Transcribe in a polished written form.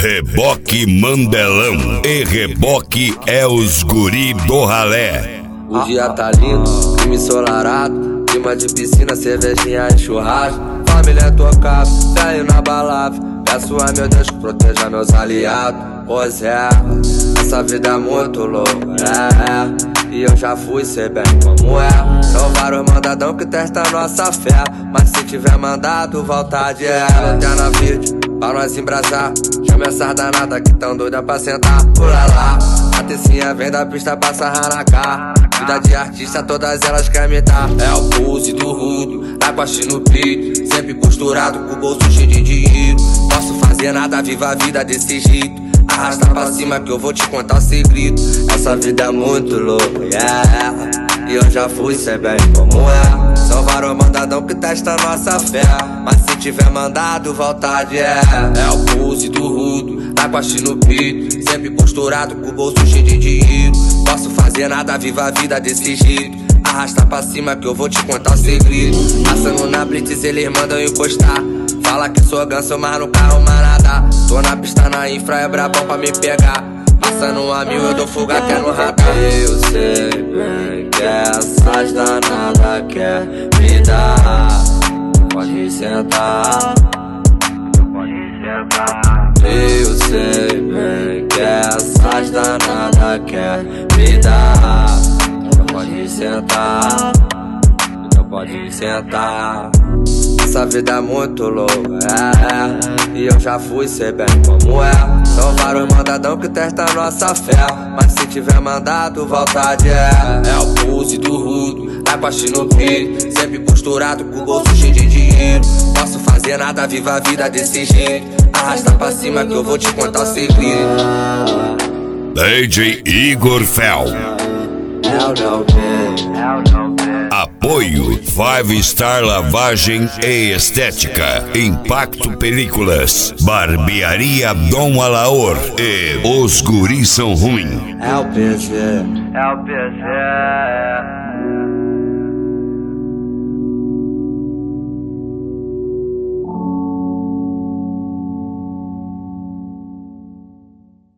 Reboque Mandelão e Reboque é os guri do ralé. O dia tá lindo, clima ensolarado, clima de piscina, cervejinha e churrasco. Família tocada, velho na balada. Peço a meu Deus que proteja meus aliados. Pois é, essa vida é muito louca, e eu já fui, sei bem como é. São vários mandadão que testam nossa fé, mas se tiver mandado, vontade é. Lanterna verde, pra nós embrasar. Chama essas danadas que tão doida pra sentar. Pula lá, a tecinha vem da pista pra sarrar na cara. Vida de artista, todas elas querem me dar. É o pulse do rudo, tá com a no peito, sempre costurado, com o bolso cheio de dinheiro. Posso fazer nada, viva a vida desse jeito. Arrasta pra cima que eu vou te contar o segredo. Essa vida é muito louca, e eu já fui, sei bem como é. São vários mandadão que testam nossa fé, mas se tiver mandado, vontade é. É o pulse do rudo, tá com a no peito, sempre costurado, com o bolso cheio de dinheiro. Posso fazer nada, viva a vida desse jeito. Arrasta pra cima que eu vou te contar o segredo. Passando na blitz, eles mandam encostar. Fala que sou ganso, mas no carro manada. Tô na pista na infra, é brabão pra me pegar. Passando a 1000, eu dou fuga até no radar. Eu sei bem que essas danadas quer me dar. Pode sentar, pode sentar. Eu sei bem que essas danadas quer me dar. Pode sentar, pode sentar. Essa vida é muito louca, e eu já fui, sei bem como é. São vários mandadão que testam nossa fé, mas se tiver mandado, vontade é. É o pulse do rudo, tá com a no peito, sempre costurado, com o bolso cheio de dinheiro. Posso fazer nada, viva a vida desse jeito. Arrasta pra cima que eu vou te contar o segredo. DJ Igor Fel. Apoio 5 Star Lavagem e Estética, Impacto Películas, Barbearia Dom Alaor e Os Guris São Ruim. É o PG.